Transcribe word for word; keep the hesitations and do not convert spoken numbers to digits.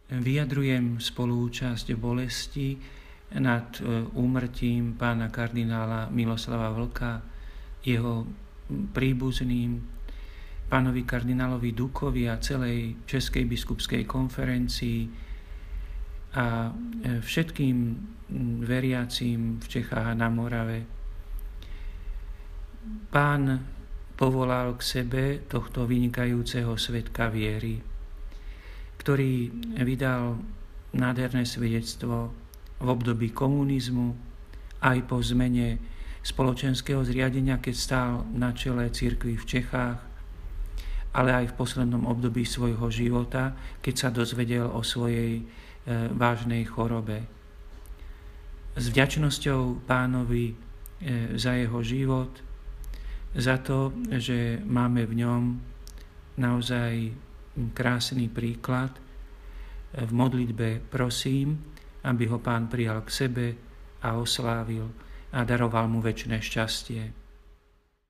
vyjadrujem spolúčasť v bolesti nad úmrtím pána kardinála Miloslava Vlka, jeho príbuzným, pánovi kardinálovi Dukovi a celej Českej biskupskej konferencii a všetkým veriacím v Čechách a na Morave. Pán povolal k sebe tohto vynikajúceho svedka viery, ktorý vydal nádherné svedectvo v období komunizmu, aj po zmene spoločenského zriadenia, keď stál na čele cirkvi v Čechách, ale aj v poslednom období svojho života, keď sa dozvedel o svojej e, vážnej chorobe. S vďačnosťou Pánovi e, za jeho život, za to, že máme v ňom naozaj krásny príklad, v modlitbe prosím, aby ho Pán prijal k sebe a oslávil a daroval mu večné šťastie.